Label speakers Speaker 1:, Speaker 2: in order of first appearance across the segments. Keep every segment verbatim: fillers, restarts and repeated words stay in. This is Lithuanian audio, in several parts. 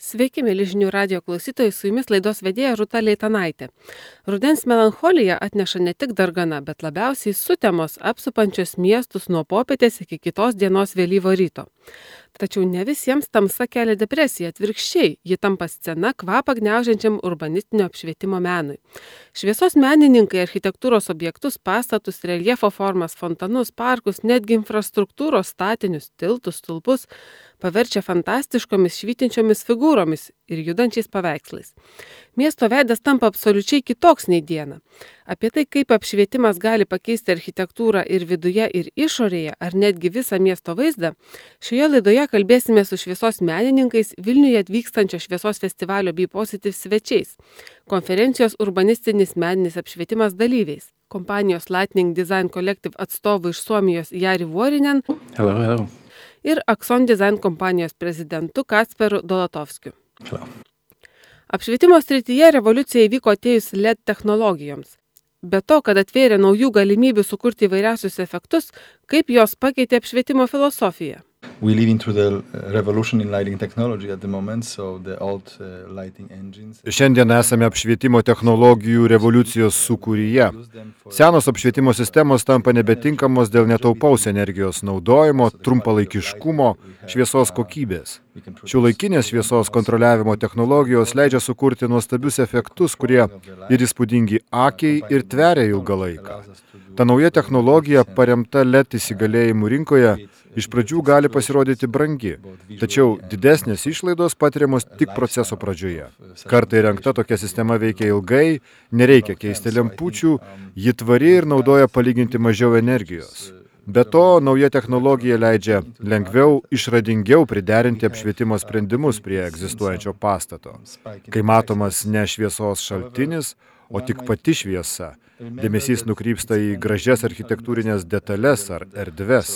Speaker 1: Sveiki, mėly žinių radijo klausytojai, su jumis laidos vedėja Rūta Leitanaitė. Rudens melancholija atneša ne tik dargana, bet labiausiai sutemos apsupančios miestus nuo popietės iki kitos dienos vėlyvo ryto. Tačiau ne visiems tamsa kelia depresiją, atvirkščiai, ji tampa scena kvapą gniaužiančiam urbanistinio apšvietimo menui. Šviesos menininkai architektūros objektus, pastatus, reljefo formas, fontanus, parkus, netgi infrastruktūros statinius, tiltus, stulpus paverčia fantastiškomis švytinčiomis figūromis ir judančiais paveikslais. Miesto veidas tampa absoliučiai kitoks nei diena. Apie tai, kaip apšvietimas gali pakeisti architektūrą ir viduje, ir išorėje, ar netgi visą miesto vaizdą, šioje laidoje kalbėsime su šviesos menininkais Vilniuje atvykstančio šviesos festivalio Be Positive svečiais, konferencijos urbanistinis meninis apšvietimas dalyviais, kompanijos Lightning Design Collective atstovu iš Suomijos Jari Vuorinen
Speaker 2: Hello, hello.
Speaker 1: ir Axon Design kompanijos prezidentu Kacperu Dolatovskiu.
Speaker 2: Hello.
Speaker 1: Apšvietimo srityje revoliucija įvyko atėjus L E D technologijoms. Be to, kad atvėrė naujų galimybių sukurti įvairiausius efektus, kaip jos pakeitė apšvietimo filosofiją.
Speaker 2: We live into the revolution in lighting technology at the moment, so the old uh, lighting engines.
Speaker 3: Šiandien esame apšvietimo technologijų revoliucijos sūkuryje. Senos apšvietimo sistemos tampa nebetinkamos dėl netaupaus energijos naudojimo, trumpalaikiškumo, šviesos kokybės. Šiuolaikinės šviesos kontroliavimo technologijos leidžia sukurti nuostabius efektus, kurie ir įspūdingi akiai ir tveria ilgą laiką. Ta nauja technologija, paremta L E D įsigalėjimų rinkoje, iš pradžių gali pasirodyti brangi, tačiau didesnės išlaidos patiriamos tik proceso pradžioje. Kartą įrengta tokia sistema veikia ilgai, nereikia keisti lempučių, ji tvari ir naudoja palyginti mažiau energijos. Be to, nauja technologija leidžia lengviau, išradingiau priderinti apšvietimo sprendimus prie egzistuojančio pastato. Kai matomas ne šviesos šaltinis, o tik pati šviesa, dėmesys nukrypsta į gražias architektūrinės detales ar erdves.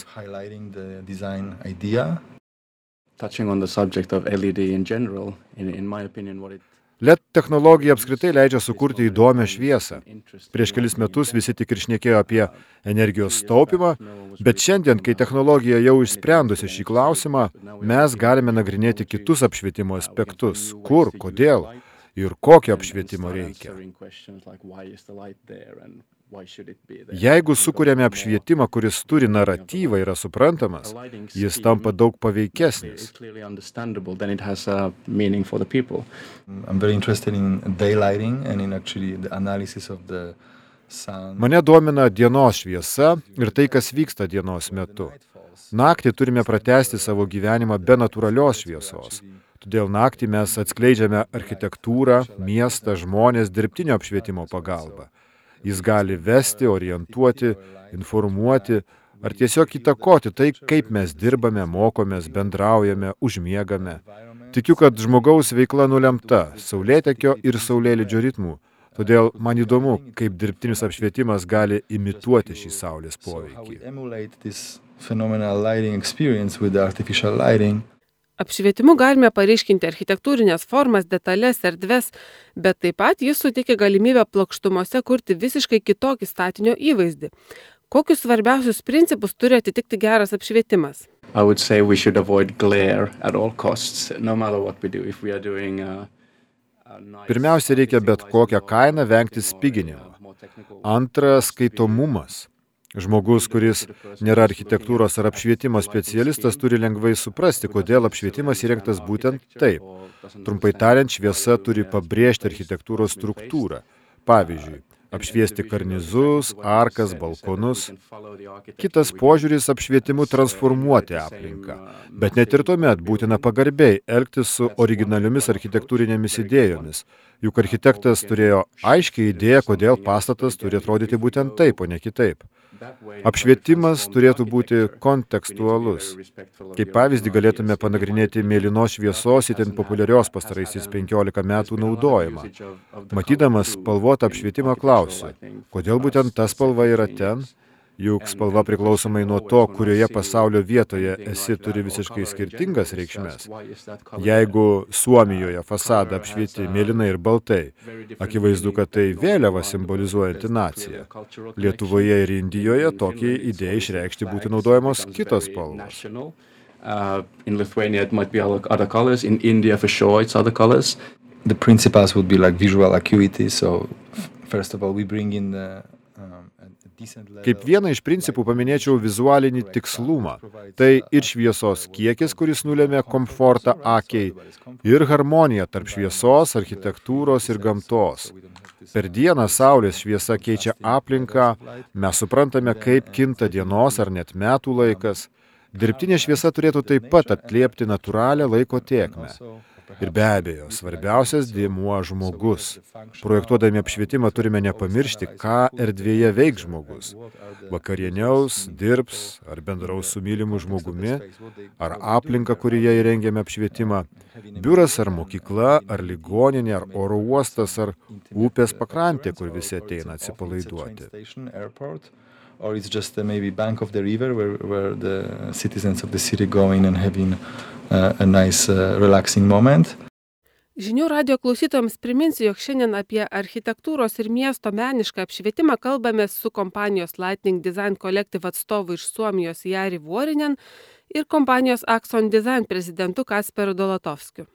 Speaker 2: Touching on the subject of L E D in general, in, in my opinion, what it
Speaker 3: L E D technologija apskritai leidžia sukurti įdomią šviesą. Prieš kelis metus visi tik ir šnekėjo apie energijos taupymą, bet šiandien, kai technologija jau išsprendusi šį klausimą, mes galime nagrinėti kitus apšvietimo aspektus. Kur, kodėl ir kokio apšvietimo reikia. Jeigu sukuriame apšvietimą, kuris turi naratyvą, yra suprantamas, jis tampa daug paveikesnis. Mane domina dienos šviesa ir tai, kas vyksta dienos metu. Naktį turime pratęsti savo gyvenimą be natūralios šviesos. Todėl naktį mes atskleidžiame architektūrą, miestą, žmonės dirbtinio apšvietimo pagalba. Jis gali vesti, orientuoti, informuoti ar tiesiog įtakoti tai, kaip mes dirbame, mokomės, bendraujame, užmiegame. Tikiu, kad žmogaus veikla nulemta saulėtekio ir saulėlydžio ritmų. Todėl man įdomu, kaip dirbtinis apšvietimas gali imituoti šį saulės poveikį.
Speaker 1: Apšvietimu galime paryškinti architektūrinės formas, detalės, erdves, bet taip pat jis suteikia galimybę plokštumose kurti visiškai kitokį statinio įvaizdį. Kokius svarbiausius principus turi atitikti geras apšvietimas?
Speaker 2: I would say we should avoid glare at all costs, no matter what we do. If we are doing a, a nice...
Speaker 3: Pirmiausia, reikia bet kokią kainą vengti spiginimo. Antra, skaitomumas. Žmogus, kuris nėra architektūros ar apšvietimo specialistas, turi lengvai suprasti, kodėl apšvietimas įrengtas būtent taip. Trumpai tariant, šviesa turi pabrėžti architektūros struktūrą. Pavyzdžiui, apšviesti karnizus, arkas, balkonus. Kitas požiūris apšvietimu transformuoti aplinką. Bet net ir tuomet būtina pagarbiai elgtis su originaliomis architektūrinėmis idėjomis. Juk architektas turėjo aiškią idėją, kodėl pastatas turi atrodyti būtent taip, o ne kitaip. Apšvietimas turėtų būti kontekstualus. Kaip pavyzdį galėtume panagrinėti mėlynos šviesos itin populiarios pastaraisiais penkiolika metų naudojimą. Matydamas spalvotą apšvietimą klausiu, kodėl būtent ta spalva yra ten? Juk spalva priklausomai nuo to, kurioje pasaulio vietoje esi, turi visiškai skirtingas reikšmes. Jeigu Suomijoje fasadą apšvieti mėlynai ir baltai, akivaizdu, kad tai vėliava simbolizuojanti naciją. Lietuvoje ir Indijoje tokiai idėjai išreikšti būtų naudojamos kitos spalvos.
Speaker 2: Uh, in Lithuania, it might be other, other colors. In India, for sure, it's other colors.
Speaker 4: The principles would be like visual acuity. So, f- first of all, we bring in the um, a decent level.
Speaker 3: Kaip vieną iš principų paminėčiau vizualinį tikslumą. Tai ir šviesos kiekis, kuris nulėmė komfortą akiai, ir harmonija tarp šviesos, architektūros ir gamtos. Per dieną saulės šviesa keičia aplinką, mes suprantame, kaip kinta dienos ar net metų laikas. Dirbtinė šviesa turėtų taip pat atliepti natūralią laiko tėkmę. Ir be abejo, svarbiausias dėmuo žmogus. Projektuodami apšvietimą turime nepamiršti, ką erdvėje veiks žmogus. Vakarieniaus, dirbs, ar bendraus su mylimu žmogumi, ar aplinka, kurioje įrengėme apšvietimą, biuras ar mokykla, ar ligoninė, ar oro uostas, ar upės pakrantė, kur visi ateina atsipalaiduoti.
Speaker 4: Or it's just uh, maybe bank of the river where, where the citizens of the city go in and having uh, a nice, uh, relaxing moment.
Speaker 1: Žinių radio klausytojams priminsiu, jog šiandien apie architektūros ir miesto menišką apšvietimą kalbame su kompanijos Lightning Design Collective atstovu iš Suomijos Jari Vuorinen ir kompanijos Axon Design prezidentu Kasperu Dolatovskiu.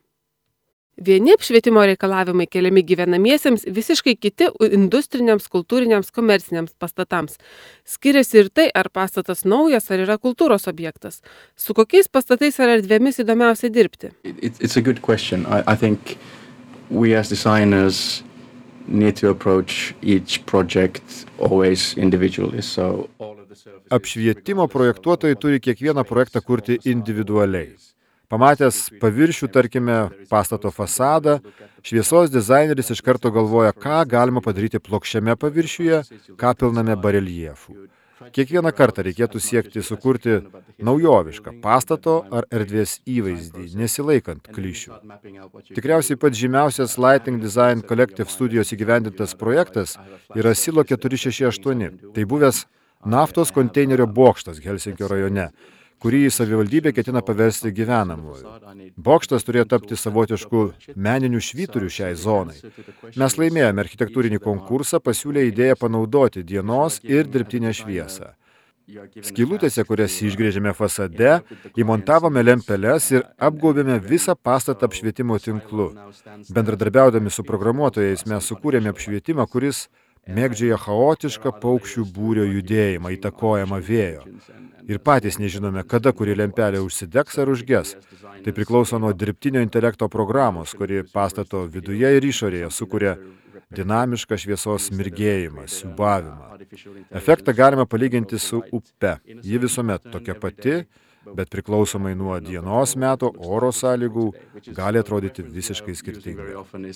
Speaker 1: Vieni apšvietimo reikalavimai keliami gyvenamiesiems, visiškai kiti industriniams, kultūriniams, komerciniams pastatams. Skiriasi ir tai, ar pastatas naujas, ar yra kultūros objektas. Su kokiais pastatais ar erdvėmis įdomiausia dirbti?
Speaker 2: It, it's a good question. I, I think we as designers need to approach each project always individually. So all of the services...
Speaker 3: Apšvietimo projektuotojai turi kiekvieną projektą kurti individualiai. Pamatęs paviršių, tarkime, pastato fasadą, šviesos dizaineris iš karto galvoja, ką galima padaryti plokščiame paviršiuje, ką pilname bareljefų. Kiekvieną kartą reikėtų siekti sukurti naujovišką pastato ar erdvės įvaizdį, nesilaikant klišių. Tikriausiai pats žymiausias Lightning Design Collective studijos įgyvendintas projektas yra Silo keturi šeši aštuoni. Tai buvęs naftos konteinerio bokštas Helsinkio rajone, kurį savivaldybė ketina paversti gyvenamuoju. Bokštas turėjo tapti savotišku meniniu švyturiu šiai zonai. Mes laimėjome architektūrinį konkursą, pasiūlė idėją panaudoti dienos ir dirbtinę šviesą. Skylutėse, kurias išgrėžėme fasade, įmontavome lempeles ir apgaubėme visą pastatą apšvietimo tinklu. Bendradarbiaudami su programuotojais mes sukūrėme apšvietimą, kuris mėgdžioja chaotišką paukščių būrio judėjimą, įtakojamą vėjo. Ir patys nežinome, kada kuri lempelė užsidegs ar užges. Tai priklauso nuo dirbtinio intelekto programos, kuri pastato viduje ir išorėje sukuria dinamišką šviesos mirgėjimą, siūbavimą. Efektą galima palyginti su upe. Ji visuomet tokia pati, bet priklausomai nuo dienos meto, oro sąlygų, gali atrodyti visiškai skirtingai.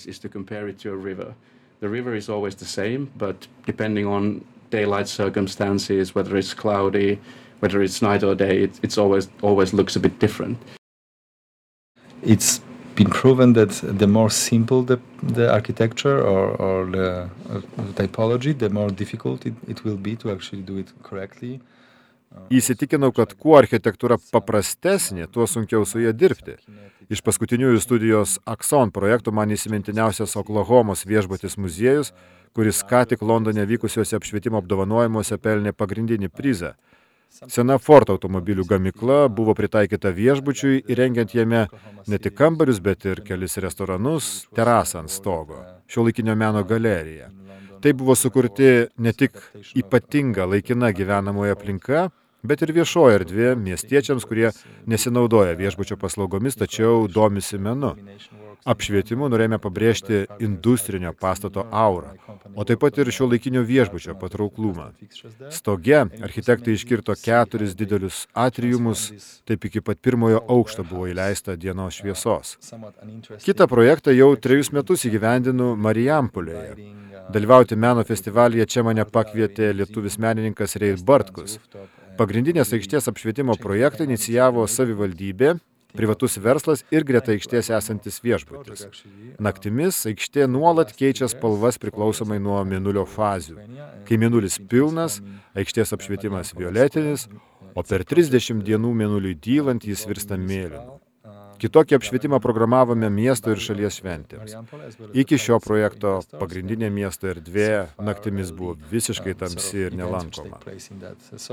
Speaker 2: The river is always the same, but depending on daylight circumstances, whether it's cloudy, whether it's night or day, it it's always always looks a bit different.
Speaker 4: It's been proven that the more simple the, the architecture or, or the uh, typology, the more difficult it, it will be to actually do it correctly.
Speaker 3: Įsitikinau, kad kuo architektūra paprastesnė, tuo sunkiau su ja dirbti. Iš paskutiniųjų studijos Axon projektų man įsimintiniausias Oklahomos viešbutis muziejus, kuris ką tik Londone vykusiuose apšvietimo apdovanojimuose pelnė pagrindinį prizą. Sena Ford automobilių gamykla buvo pritaikyta viešbučiui, įrengiant jame ne tik kambarius, bet ir kelis restoranus, terasą ant stogo, šiuolaikinio meno galeriją. Tai buvo sukurti ne tik ypatinga laikina gyvenamoji aplinka, bet ir viešoji erdvė miestiečiams, kurie nesinaudoja viešbučio paslaugomis, tačiau domisi menu. Apšvietimu norėjome pabrėžti industrinio pastato aurą, o taip pat ir šiuolaikinio viešbučio patrauklumą. Stoge architektai iškirto keturis didelius atriumus, taip iki pat pirmojo aukšto buvo įleista dienos šviesos. Kitą projektą jau trejus metus įgyvendinu Marijampolėje. Dalyvauti meno festivalyje čia mane pakvietė lietuvis menininkas Reid Bartkus. Pagrindinės aikštės apšvietimo projektą inicijavo savivaldybė, privatus verslas ir greta aikštės esantis viešbutis. Naktimis aikštė nuolat keičia spalvas priklausomai nuo mėnulio fazių. Kai mėnulis pilnas, aikštės apšvietimas violetinis, o per trisdešimt dienų mėnuliui dylant jis virsta mėlynu. Kitokį apšvietimą programavome miesto ir šalies šventėms. Iki šio projekto pagrindinė miesto erdvė naktimis buvo visiškai tamsi ir nelankoma.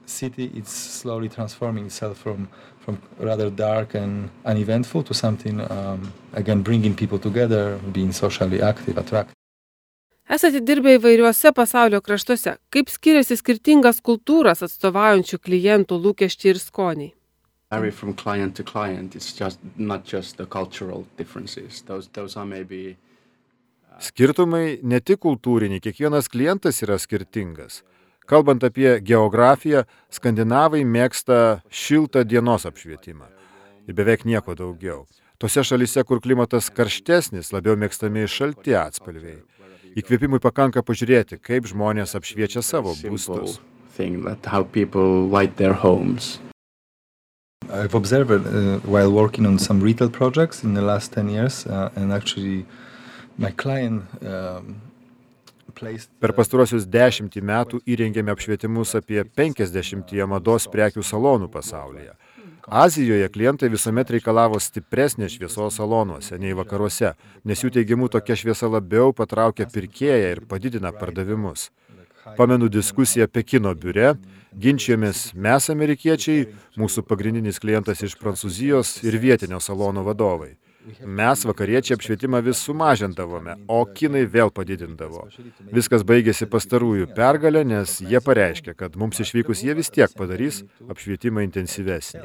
Speaker 4: city it's slowly transforming itself from from rather dark and uneventful to something um, again bringing people together, being socially active, attractive.
Speaker 1: Esate dirbę įvairiuose pasaulio kraštuose. Kaip skiriasi skirtingas kultūras atstovaujančių klientų lūkesčiai ir skoniai?
Speaker 2: Vary from client to client. It's just not just the cultural differences. Those those are maybe
Speaker 3: Skirtumai ne tik kultūriniai, kiekvienas klientas yra skirtingas. Kalbant apie geografiją, skandinavai mėgsta šiltą dienos apšvietimą ir beveik nieko daugiau. Tose šalyse, kur klimatas karštesnis, labiau mėgstami šalti atspalviai. Įkvėpimui pakanka pažiūrėti, kaip žmonės apšviečia savo būstus.
Speaker 2: thing that how people light their homes.
Speaker 4: I've observed uh, while working on some retail projects in the last ten years, uh, and actually my client um, placed...
Speaker 3: Per pastaruosius dešimtį metų įrengėme apšvietimus apie penkiasdešimtyje mados prekių salonų pasaulyje. Azijoje klientai visuomet reikalavo stipresnės šviesos salonuose nei vakaruose, nes jų teigimu tokia šviesa labiau patraukia pirkėją ir padidina pardavimus. Pamenu diskusiją Pekino biure, ginčijomės mes amerikiečiai, mūsų pagrindinis klientas iš Prancūzijos ir vietinio salono vadovai. Mes vakariečiai apšvietimą vis sumažindavome, o kinai vėl padidindavo. Viskas baigėsi pastarųjų pergalę, nes jie pareiškė, kad mums išvykus jie vis tiek padarys apšvietimą intensyvesnį.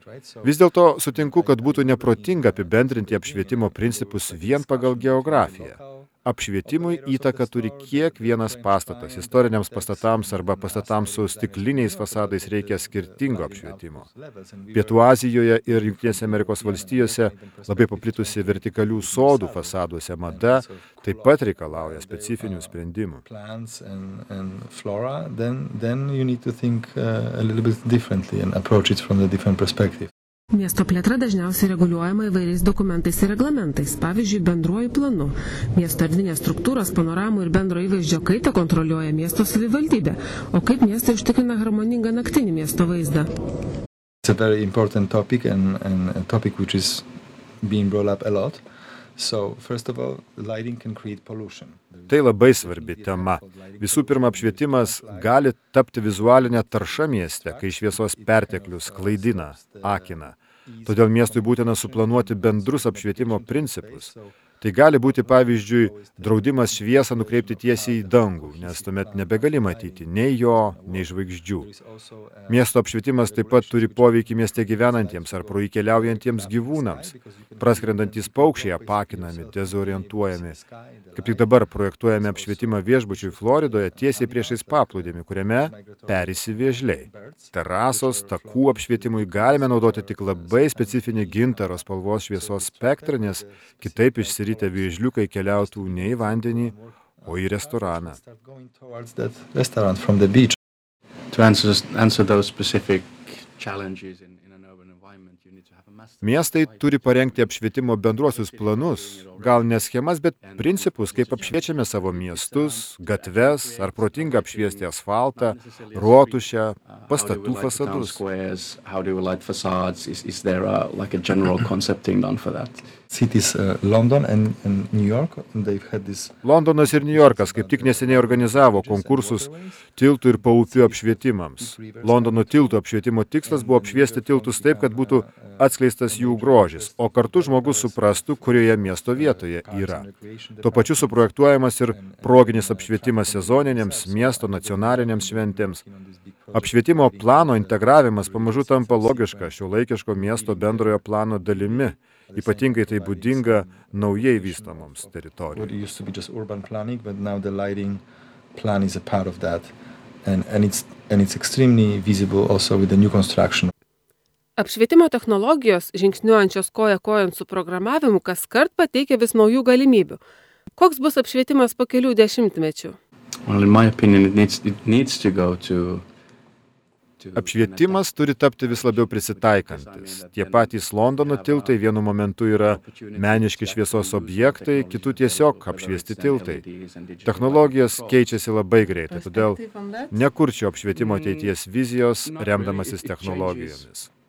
Speaker 3: Vis dėlto sutinku, kad būtų neprotinga apibendrinti apšvietimo principus vien pagal geografiją. Apšvietimui įtaką turi kiekvienas pastatas. Istoriniams pastatams arba pastatams su stikliniais fasadais reikia skirtingo apšvietimo. Pietų Azijoje ir Jungtinėse Amerikos valstijose labai paplitusi vertikalių sodų fasaduose mada taip pat reikalauja specifinių sprendimų.
Speaker 4: plants and, and flora, then, then you need to think uh, a little bit differently and approach it from a different perspective.
Speaker 1: Miesto plėtra dažniausiai reguliuojama įvairiais dokumentais ir reglamentais, pavyzdžiui, bendruoju planu. Miesto erdvinės struktūros, panoramų ir bendro įvaizdžio kaitą kontroliuoja miesto savivaldybė. O kaip miestai užtikrina harmoningą naktinį miesto vaizdą?
Speaker 4: It's a very important topic and, and a topic which is being brought up a lot. So, first of all, lighting can create pollution.
Speaker 3: Tai labai svarbi tema. Visų pirma, apšvietimas gali tapti vizualinę taršą mieste, kai šviesos perteklius klaidina, akina. Todėl miestui būtina suplanuoti bendrus apšvietimo principus. Tai gali būti, pavyzdžiui, draudimas šviesą nukreipti tiesiai į dangų, nes tuomet nebegali matyti nei jo, nei žvaigždžių. Miesto apšvietimas taip pat turi poveikį mieste gyvenantiems ar pro jį keliaujantiems gyvūnams. Praskrendantys paukščiai apakinami, dezorientuojami. Kaip tik dabar projektuojame apšvietimą viešbučiui Floridoje tiesiai priešais paplūdimį, kuriame perisi vėžliai. Terasos, takų apšvietimui galime naudoti tik labai specifinį gintaro spalvos šviesos spektrą, nes kitaip išsiritę vėžliukai keliautų ne į vandenį, o į restoraną.
Speaker 2: To answer, answer those specific challenges in, in an urban environment, you need to have a master
Speaker 3: Miestai turi parengti apšvietimo bendruosius planus, gal ne schemas, bet principus, kaip apšviečiame savo miestus, gatves, ar protinga apšviesti asfaltą, rotušę, pastatų fasadus.
Speaker 2: squares, how do we light facades? Is, is there a, like a general concepting done for that?
Speaker 4: Cities uh, London and, and New York, and they've had this...
Speaker 3: Londonas ir Niujorkas kaip tik neseniai organizavo konkursus tiltų ir paupių apšvietimams. Londono tiltų apšvietimo tikslas buvo apšviesti tiltus taip, kad būtų atskleistas jų grožis, o kartu žmogus suprastų, kurioje miesto vietoje yra. Tuo pačiu suprojektuojamas ir proginis apšvietimas sezoninėms miesto nacionalinėms šventėms. Apšvietimo plano integravimas pamažu tampa logiška šiuolaikiško miesto bendrojo plano dalimi. Ypatingai tai būdinga naujai vystamoms teritorijoms.
Speaker 4: What used to be just urban planning, but now the lighting plan is a part of that. And, and, it's, and it's extremely visible also with the new construction.
Speaker 1: Apšvietimo technologijos, žingsniuojančios koja kojant su programavimu, kaskart pateikia vis naujų galimybių. Koks bus apšvietimas po kelių dešimtmečių?
Speaker 2: Well, in my opinion, it needs, it needs to go to
Speaker 3: Apšvietimas turi tapti vis labiau prisitaikantis. Tie patys Londono tiltai vienu momentu yra meniški šviesos objektai, kitų tiesiog apšviesti tiltai. Technologijos keičiasi labai greitai, todėl nekurčiau apšvietimo ateities vizijos remdamasis technologijomis.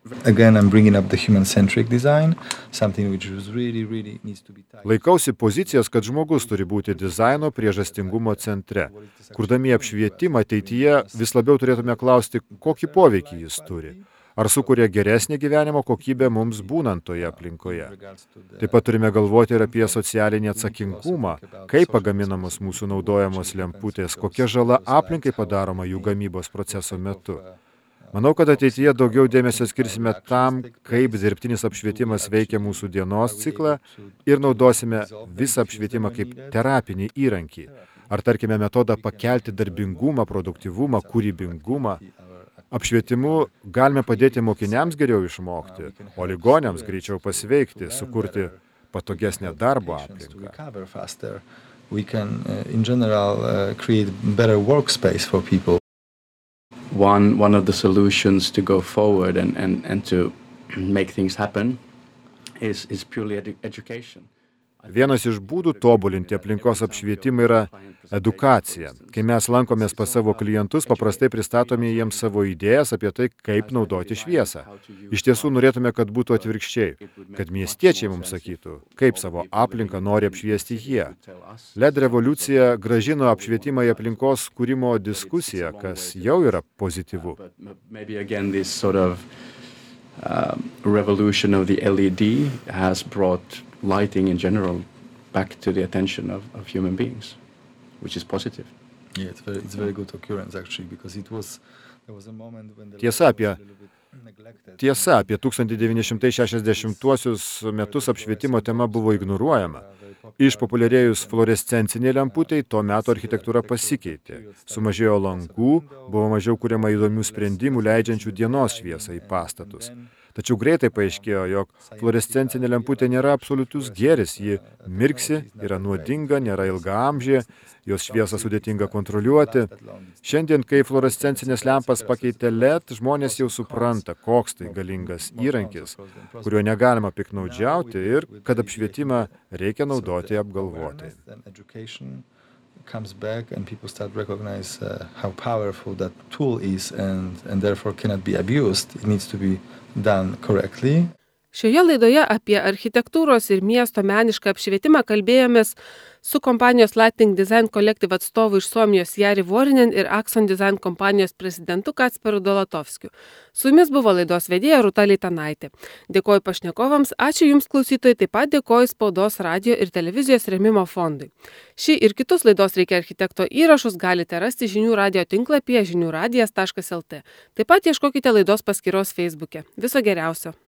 Speaker 4: Again, I'm bringing up the human-centric design, something which is really, really needs to be tied.
Speaker 3: Laikausi pozicijos, kad žmogus turi būti dizaino priežastingumo centre. Kurdami apšvietimą ateityje vis labiau turėtume klausti, kokį poveikį jis turi. Ar sukuria geresnį gyvenimo kokybę mums būnant toje aplinkoje. Taip pat turime galvoti ir apie socialinį atsakingumą, kaip pagaminamos mūsų naudojamos lemputės, kokia žala aplinkai padaroma jų gamybos proceso metu. Manau, kad ateityje daugiau dėmesio skirsime tam, kaip dirbtinis apšvietimas veikia mūsų dienos ciklą ir naudosime visą apšvietimą kaip terapinį įrankį. Ar tarkime metodą pakelti darbingumą, produktyvumą, kūrybingumą. Apšvietimu galime padėti mokiniams geriau išmokti, o ligoniams greičiau pasveikti, sukurti patogesnę darbo aplinką.
Speaker 4: We can, uh, in general, uh, create better workspace for people.
Speaker 2: One, one of the solutions to go forward and, and, and to make things happen is, is purely edu education.
Speaker 3: Vienas iš būdų tobulinti aplinkos apšvietimą yra edukacija. Kai mes lankomės pas savo klientus, paprastai pristatome jiems savo idėjas apie tai, kaip naudoti šviesą. Iš tiesų norėtume, kad būtų atvirkščiai, kad miestiečiai mums sakytų, kaip savo aplinką nori apšviesti jie. L E D revoliucija grąžino apšvietimą į aplinkos kūrimo diskusiją, kas jau yra pozityvu.
Speaker 2: Um, revolution of the L E D has brought lighting in general back to the attention of, of human beings, which is positive.
Speaker 4: Yeah, it's very, it's very good occurrence actually, because it was, there was a moment when the
Speaker 3: Tiesa apie, tiesa apie tūkstantis devyni šimtai šešiasdešimtuosius metus apšvietimo tema buvo ignoruojama. Išpopuliarėjus fluorescenciniai lemputei, to meto architektūra pasikeitė. Sumažėjo langų, buvo mažiau kuriama įdomių sprendimų leidžiančių dienos šviesą į pastatus. Tačiau greitai paaiškėjo, jog fluorescencinė lemputė nėra absoliutus gėris, ji mirksi, yra nuodinga, nėra ilgaamžė, jos šviesą sudėtinga kontroliuoti. Šiandien, kai fluorescencinės lempas pakeitė L E D, žmonės jau supranta, koks tai galingas įrankis, kuriuo negalima piknaudžiauti ir kad apšvietimą reikia naudoti apgalvotai.
Speaker 4: Comes back and people start recognize uh, how powerful that tool is and, and therefore cannot be abused. It needs to be done correctly.
Speaker 1: Šioje laidoje apie architektūros ir miesto menišką apšvietimą kalbėjomės su kompanijos Lighting Design Collective atstovu iš Suomijos Jari Vuorinen ir Axon Design kompanijos prezidentu Kacperu Dolatovskiu. Su jumis buvo laidos vedėja Rūta Leitanaitė. Dėkoju pašnekovams, ačiū Jums klausytojai, taip pat dėkoju Spaudos, radio ir televizijos rėmimo fondui. Šį ir kitus laidos Reikia architekto įrašus galite rasti žinių radio tinklapyje žinių radijas taškas el tė. Taip pat ieškokite laidos paskyros Facebook'e. Viso geriausio.